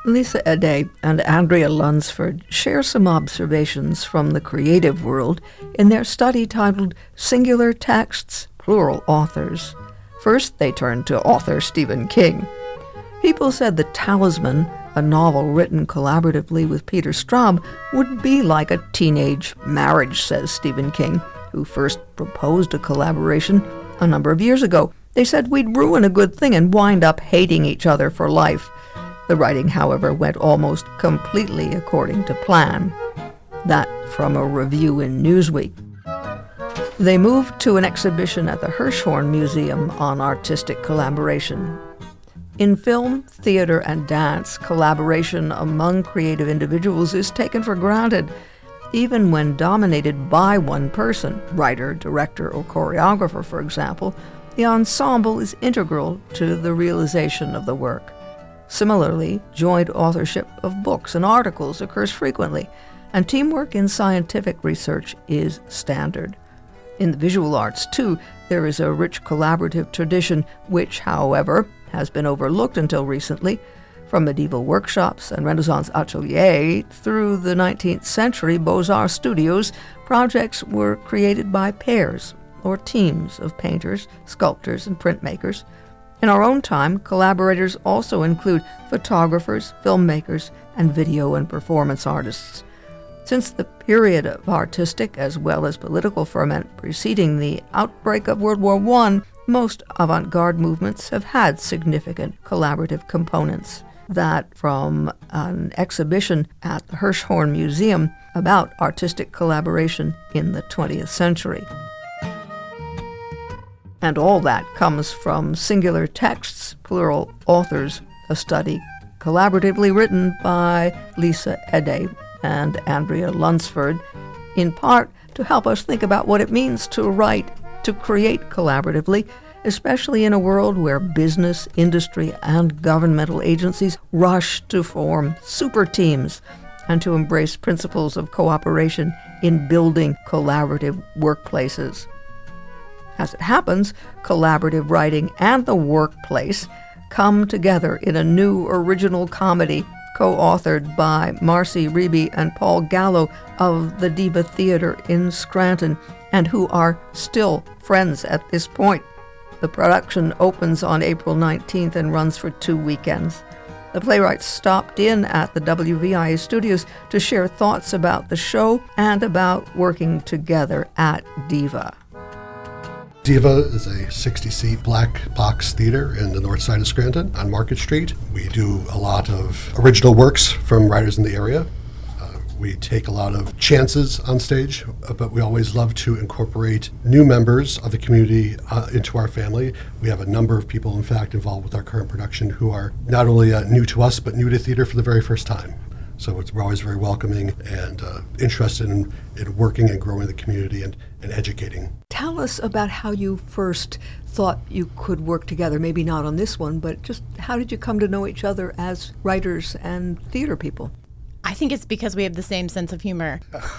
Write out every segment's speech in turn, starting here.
Lisa Ede and Andrea Lunsford share some observations from the creative world in their study titled Singular Texts, Plural Authors. First, they turned to author Stephen King. People said The Talisman, a novel written collaboratively with Peter Straub, would be like a teenage marriage, says Stephen King, who first proposed a collaboration a number of years ago. They said we'd ruin a good thing and wind up hating each other for life. The writing, however, went almost completely according to plan. That from a review in Newsweek. They moved to an exhibition at the Hirshhorn Museum on artistic collaboration. In film, theater, and dance, collaboration among creative individuals is taken for granted, even when dominated by one person, writer, director, or choreographer, for example. The ensemble is integral to the realization of the work. Similarly, joint authorship of books and articles occurs frequently, and teamwork in scientific research is standard. In the visual arts, too, there is a rich collaborative tradition which, however, has been overlooked until recently. From medieval workshops and Renaissance ateliers through the 19th century Beaux-Arts studios, projects were created by pairs or teams of painters, sculptors, and printmakers. In our own time, collaborators also include photographers, filmmakers, and video and performance artists. Since the period of artistic as well as political ferment preceding the outbreak of World War I, most avant-garde movements have had significant collaborative components. That from an exhibition at the Hirshhorn Museum about artistic collaboration in the 20th century. And all that comes from Singular Texts, Plural Authors, a study collaboratively written by Lisa Ede and Andrea Lunsford, in part to help us think about what it means to write, to create collaboratively, especially in a world where business, industry, and governmental agencies rush to form super teams and to embrace principles of cooperation in building collaborative workplaces. As it happens, collaborative writing and the workplace come together in a new original comedy co-authored by Marcy Reby and Paul Gallo of the Diva Theater in Scranton, and who are still friends at this point. The production opens on April 19th and runs for 2 weekends. The playwrights stopped in at the WVIA studios to share thoughts about the show and about working together at Diva. Diva is a 60-seat black box theater in the north side of Scranton on Market Street. We do a lot of original works from writers in the area. We take a lot of chances on stage, but we always love to incorporate new members of the community into our family. We have a number of people, in fact, involved with our current production who are not only new to us, but new to theater for the very first time. So we're always very welcoming and interested in working and growing the community and educating. Tell us about how you first thought you could work together, maybe not on this one, but just how did you come to know each other as writers and theater people? I think it's because we have the same sense of humor.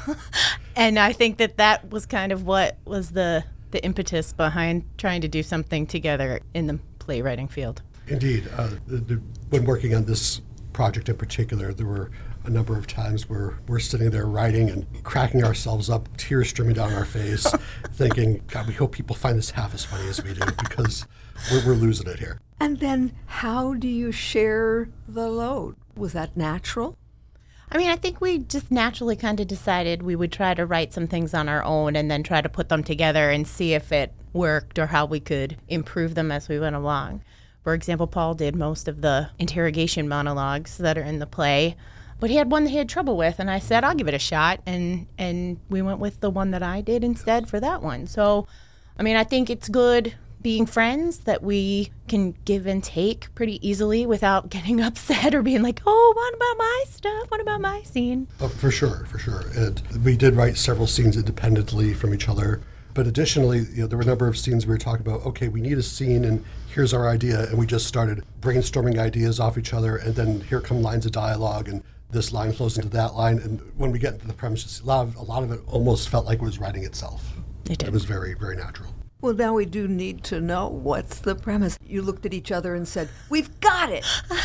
And I think that was kind of what was the impetus behind trying to do something together in the playwriting field. Indeed. When working on this project in particular, there were a number of times where we're sitting there writing and cracking ourselves up, tears streaming down our face, thinking, God, we hope people find this half as funny as we do, because we're losing it here. And then how do you share the load? Was that natural? I mean, I think we just naturally kind of decided we would try to write some things on our own and then try to put them together and see if it worked or how we could improve them as we went along. For example, Paul did most of the interrogation monologues that are in the play, but he had one that he had trouble with, and I said, I'll give it a shot, and we went with the one that I did instead for that one. So, I mean, I think it's good being friends that we can give and take pretty easily without getting upset or being like, oh, what about my stuff? What about my scene? Oh, for sure. And we did write several scenes independently from each other. But additionally, there were a number of scenes we were talking about, okay, we need a scene and here's our idea. And we just started brainstorming ideas off each other. And then here come lines of dialogue and this line flows into that line. And when we get into the premises, a lot of it almost felt like it was writing itself. It did. It was very, very natural. Well, now we do need to know what's the premise. You looked at each other and said, "We've got it."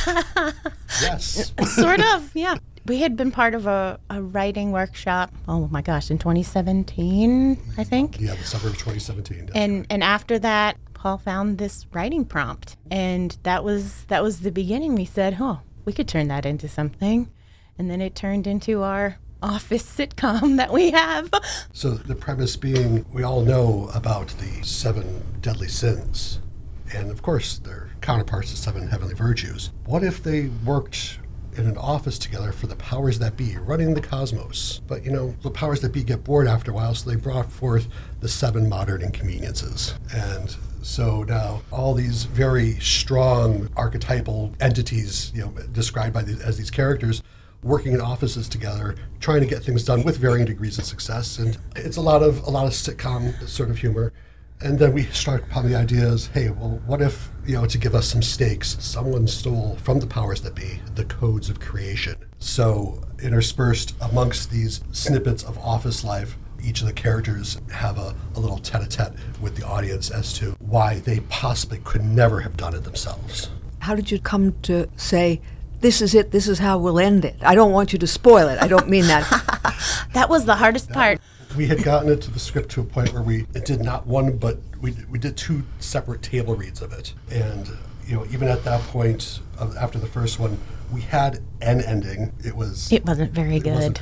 Yes. Sort of, yeah. We had been part of a writing workshop, oh my gosh, in 2017, I think. Yeah, the summer of 2017. And after that, Paul found this writing prompt. And that was the beginning. We said, oh, we could turn that into something. And then it turned into our office sitcom that we have. So the premise being, we all know about the 7 deadly sins. And of course, they're counterparts to 7 heavenly virtues. What if they worked in an office together for the powers that be, running the cosmos? But, the powers that be get bored after a while, so they brought forth the 7 modern inconveniences. And so now all these very strong archetypal entities, described as these characters, working in offices together, trying to get things done with varying degrees of success. And it's a lot of sitcom sort of humor. And then we struck upon the ideas, hey, well, what if, to give us some stakes, someone stole from the powers that be the codes of creation? So interspersed amongst these snippets of office life, each of the characters have a little tete-a-tete with the audience as to why they possibly could never have done it themselves. How did you come to say, this is it, this is how we'll end it? I don't want you to spoil it. I don't mean that. That was the hardest part. We had gotten into the script to a point where we did not one, but we did 2 separate table reads of it. And, even at that point, after the first one, we had an ending. It wasn't very good.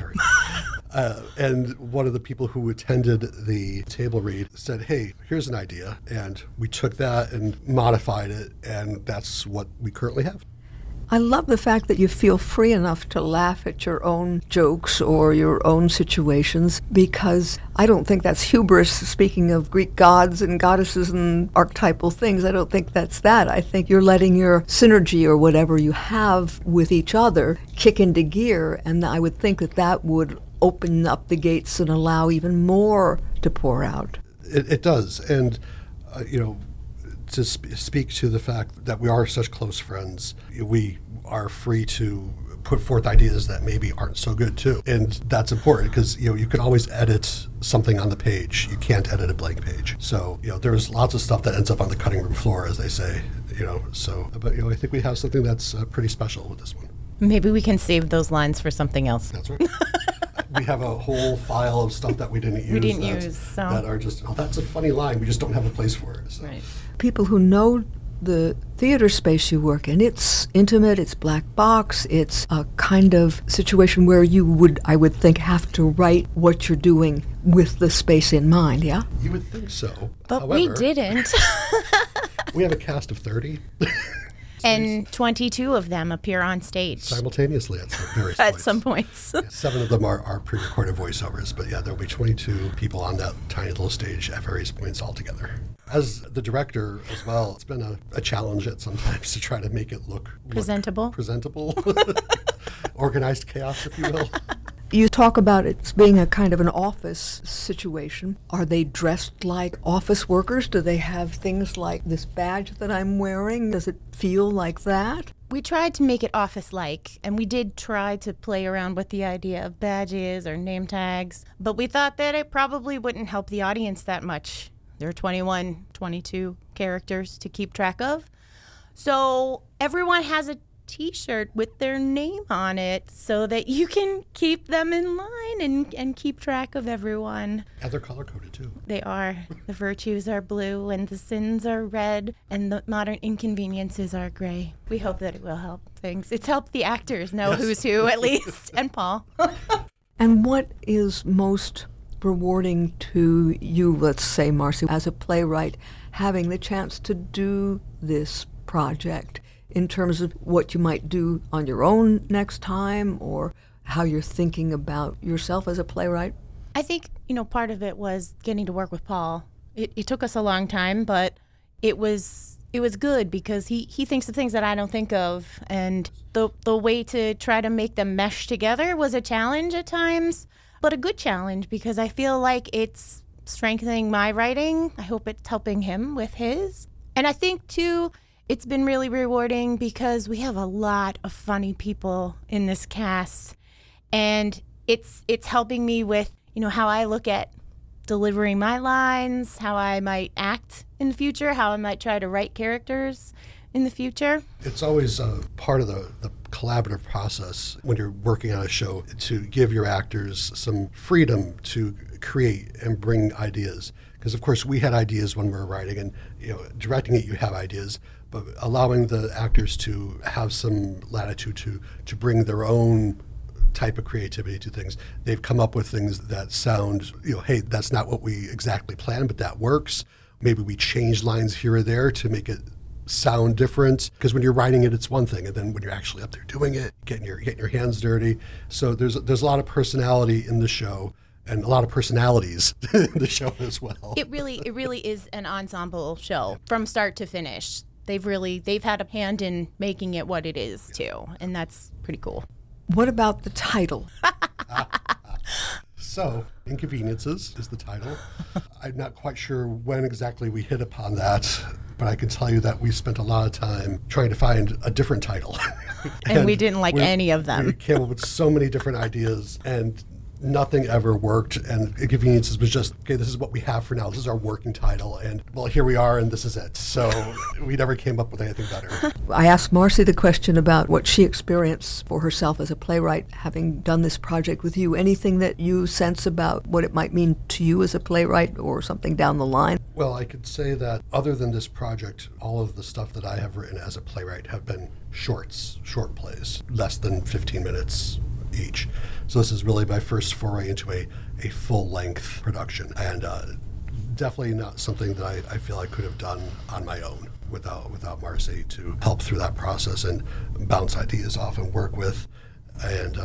And one of the people who attended the table read said, hey, here's an idea. And we took that and modified it, and that's what we currently have. I love the fact that you feel free enough to laugh at your own jokes or your own situations, because I don't think that's hubris. Speaking of Greek gods and goddesses and archetypal things, I don't think that's that. I think you're letting your synergy or whatever you have with each other kick into gear, and I would think that would open up the gates and allow even more to pour out. It does. And, to speak to the fact that we are such close friends, we are free to put forth ideas that maybe aren't so good too. And that's important because, you can always edit something on the page. You can't edit a blank page. So, there's lots of stuff that ends up on the cutting room floor, as they say, but I think we have something that's pretty special with this one. Maybe we can save those lines for something else. That's right. We have a whole file of stuff that we didn't use. That are just, that's a funny line. We just don't have a place for it. So. Right. People who know the theater space you work in, it's intimate, it's black box, it's a kind of situation where you would, I would think, have to write what you're doing with the space in mind, yeah? You would think so. But however, we didn't. We have a cast of 30. And 22 of them appear on stage. Simultaneously at some various at points. some points. Yeah, 7 of them are pre-recorded voiceovers, but there'll be 22 people on that tiny little stage at various points altogether. As the director as well, it's been a challenge at sometimes to try to make it look presentable. Organized chaos, if you will. You talk about it being a kind of an office situation. Are they dressed like office workers? Do they have things like this badge that I'm wearing? Does it feel like that? We tried to make it office-like, and we did try to play around with the idea of badges or name tags, but we thought that it probably wouldn't help the audience that much. There are 21, 22 characters to keep track of. So everyone has a T-shirt with their name on it so that you can keep them in line and keep track of everyone. And they're color-coded, too. They are. The virtues are blue, and the sins are red, and the modern inconveniences are gray. We hope that it will help things. It's helped the actors know who's who, at least, and Paul. And what is most rewarding to you, let's say, Marcy, as a playwright, having the chance to do this project in terms of what you might do on your own next time or how you're thinking about yourself as a playwright? I think, part of it was getting to work with Paul. It took us a long time, but it was good because he thinks of things that I don't think of. And the way to try to make them mesh together was a challenge at times, but a good challenge because I feel like it's strengthening my writing. I hope it's helping him with his. And I think, too, it's been really rewarding because we have a lot of funny people in this cast, and it's helping me with, how I look at delivering my lines, how I might act in the future, how I might try to write characters in the future. It's always part of the collaborative process when you're working on a show to give your actors some freedom to create and bring ideas. Because of course we had ideas when we were writing, and directing it, you have ideas, but allowing the actors to have some latitude to bring their own type of creativity to things. They've come up with things that sound, hey, that's not what we exactly planned, but that works. Maybe we change lines here or there to make it sound different, because when you're writing it, it's one thing, and then when you're actually up there doing it, getting your hands dirty. So there's a lot of personality in the show, and a lot of personalities in the show as well. It really is an ensemble show from start to finish. They've had a hand in making it what it is too, and that's pretty cool. What about the title? So, Inconveniences is the title. I'm not quite sure when exactly we hit upon that, but I can tell you that we spent a lot of time trying to find a different title. and we didn't like any of them. We came up with so many different ideas, and nothing ever worked. And Inconveniences was just, okay, this is what we have for now. This is our working title. And, well, here we are, and this is it. So we never came up with anything better. I asked Marcy the question about what she experienced for herself as a playwright, having done this project with you. Anything that you sense about what it might mean to you as a playwright or something down the line? Well, I could say that other than this project, all of the stuff that I have written as a playwright have been short plays, less than 15 minutes each. So this is really my first foray into a full-length production, and definitely not something that I feel I could have done on my own without Marcy to help through that process and bounce ideas off and work with. And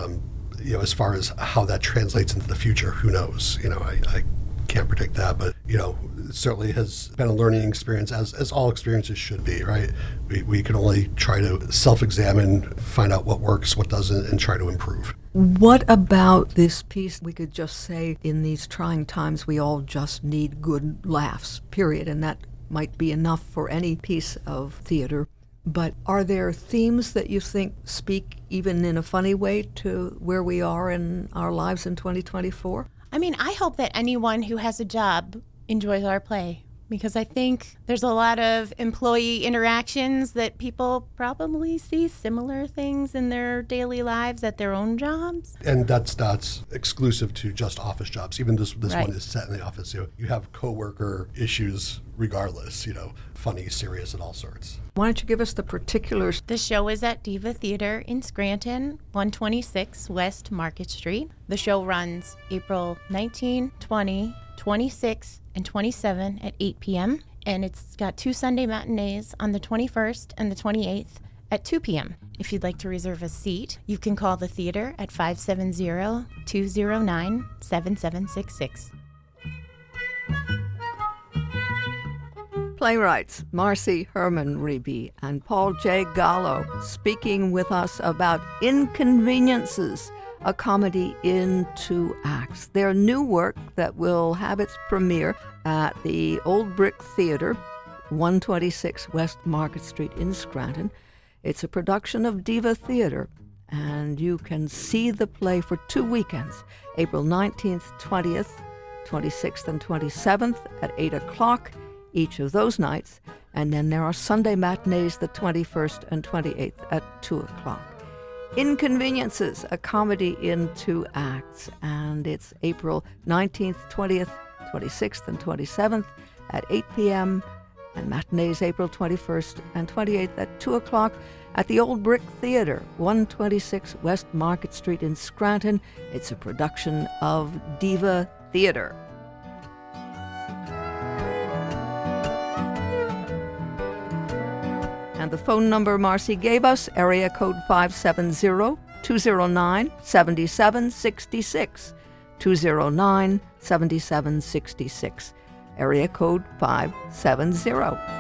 as far as how that translates into the future, who knows? I can't predict that, but it certainly has been a learning experience, as all experiences should be, right? We can only try to self-examine, find out what works, what doesn't, and try to improve. What about this piece? We could just say in these trying times we all just need good laughs, period, and that might be enough for any piece of theater. But are there themes that you think speak even in a funny way to where we are in our lives in 2024? I mean, I hope that anyone who has a job enjoys our play, because I think there's a lot of employee interactions that people probably see similar things in their daily lives at their own jobs. And that's not exclusive to just office jobs. Even this Right. one is set in the office. You have coworker issues regardless, funny, serious, and all sorts. Why don't you give us the particulars? The show is at Diva Theater in Scranton, 126 West Market Street. The show runs April 19, 20, 26, and 27 at 8 p.m. And it's got 2 Sunday matinees on the 21st and the 28th at 2 p.m. If you'd like to reserve a seat, you can call the theater at 570-209-7766. Playwrights Marcy Herman-Riebe and Paul J. Gallo speaking with us about Inconveniences, a comedy in 2 acts. Their new work that will have its premiere at the Old Brick Theater, 126 West Market Street in Scranton. It's a production of Diva Theater, and you can see the play for 2 weekends, April 19th, 20th, 26th, and 27th at 8 o'clock each of those nights, and then there are Sunday matinees the 21st and 28th at 2 o'clock. Inconveniences, a comedy in 2 acts, and it's April 19th, 20th, 26th, and 27th at 8 p.m., and matinees April 21st and 28th at 2 o'clock at the Old Brick Theater, 126 West Market Street in Scranton. It's a production of Diva Theater. And the phone number Marcy gave us, area code 570-209-7766, 209-7766, area code 570.